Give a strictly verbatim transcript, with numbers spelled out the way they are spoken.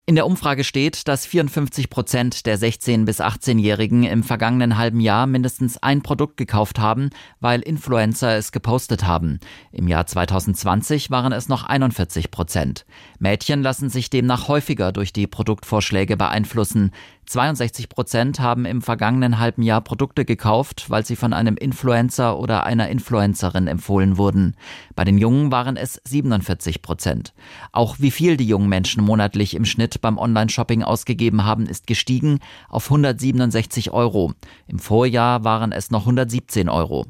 In der Umfrage steht, dass vierundfünfzig Prozent der sechzehn- bis achtzehnjährigen im vergangenen halben Jahr mindestens ein Produkt gekauft haben, weil Influencer es gepostet haben. Im Jahr zweitausendzwanzig waren es noch einundvierzig Prozent. Mädchen lassen sich demnach häufiger durch die Produktvorschläge beeinflussen. zweiundsechzig Prozent haben im vergangenen halben Jahr Produkte gekauft, weil sie von einem Influencer oder einer Influencerin empfohlen wurden. Bei den Jungen waren es siebenundvierzig Prozent. Auch wie viel die jungen Menschen monatlich im Schnitt beim Online-Shopping ausgegeben haben, ist gestiegen auf hundertsiebenundsechzig Euro. Im Vorjahr waren es noch hundertsiebzehn Euro.